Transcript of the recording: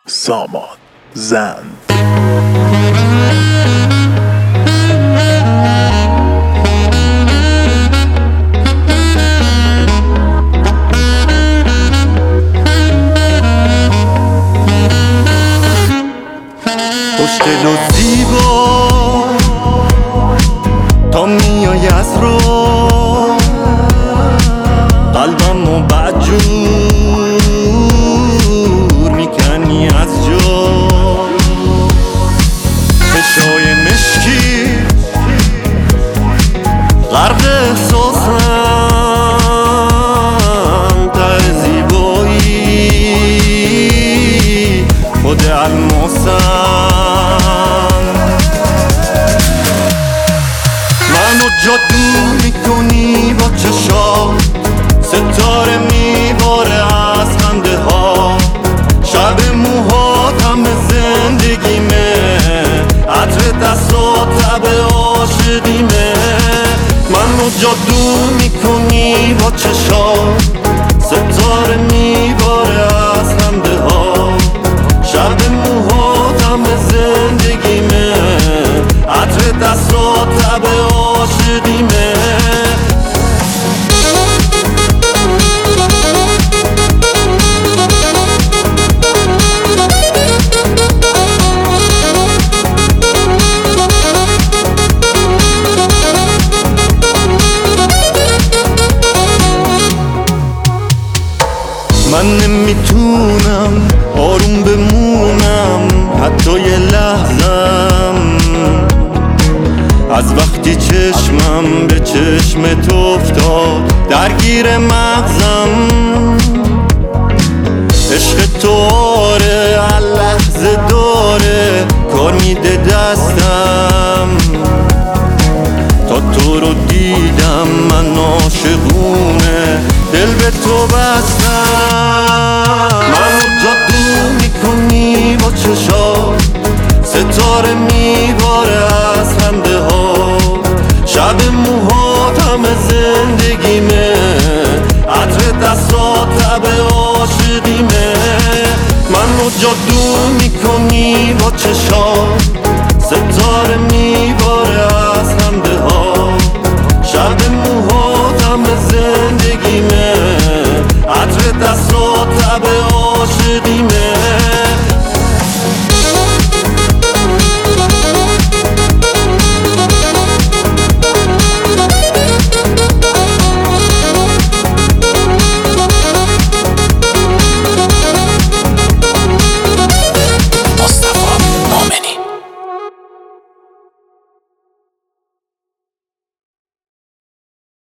سامان زند. خوشگل و زیبا تا میای از رو قلبمو بدجور میکنی از جا، چشای مشکی غرق احساسم، ته زیبایی خود الماسم، منو جادو میکنی با چشات، ستاره میباره از خنده ها، شب موهات همه زندگیمه، عطر دستات تب عاشقیمه، منو جادو میکنی با چشات، ستاره میباره از خنده ها، شب موهات همه زندگیمه، عطر دستات تب عاشقیمه. من نمیتونم آروم بمونم حتی یه لحظم، از وقتی چشمم به چشمت افتاد درگیر مغزم، عشق تو آره لحظه داره کار میده دستم، تا تو رو دیدم من عاشقونه دل به تو بستم، منو جادو میکنی با چشات، ستاره میباره از خنده ها، شب موهات همه زندگیمه، عطر دستات تب عاشقیمه، منو جادو میکنی با چشات، ستاره میباره از خنده ها، شب موهات همه زندگیمه، عطر دستات تب